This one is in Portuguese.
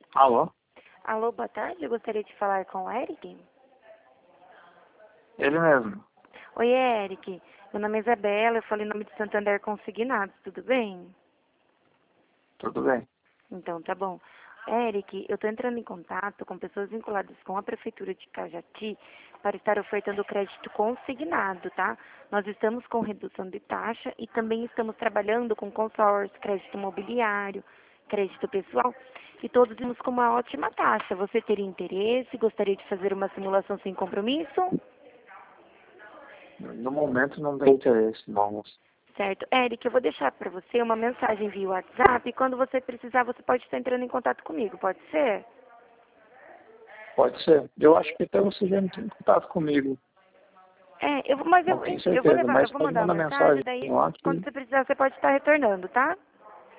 Alô? Alô, boa tarde. Eu gostaria de falar com o Eric. Ele mesmo. Oi, Eric. Meu nome é Isabela. Eu falo em nome de Santander Consignados. Tudo bem? Tudo bem. Então, tá bom. Eric, eu estou entrando em contato com pessoas vinculadas com a Prefeitura de Cajati para estar ofertando crédito consignado, tá? Nós estamos com redução de taxa e também estamos trabalhando com consórcio, crédito imobiliário, crédito pessoal e todos temos com uma ótima taxa. Você teria interesse? Gostaria de fazer uma simulação sem compromisso? No momento não tem interesse, não. Certo. Eric, eu vou deixar para você uma mensagem via WhatsApp e quando você precisar você pode estar entrando em contato comigo, pode ser? Pode ser. Eu acho que até você já entrou em contato comigo. É, mas Não tenho eu vou certeza, levar, eu mas vou pode mandar mandar uma mensagem, mensagem daí lá quando que você precisar você pode estar retornando, tá?